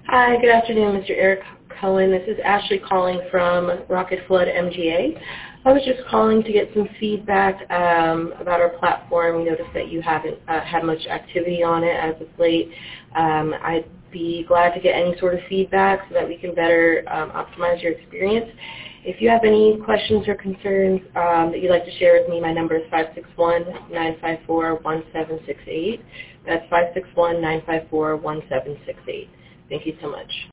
Hi, good afternoon, Mr. Eric Cohen. This is Ashley calling from Rocket Flood MGA. I was just calling to get some feedback about our platform. We noticed that you haven't had much activity on it as of late. I'd be glad to get any sort of feedback so that we can better optimize your experience. If you have any questions or concerns that you'd like to share with me, my number is 561-954-1768. That's 561-954-1768. Thank you so much.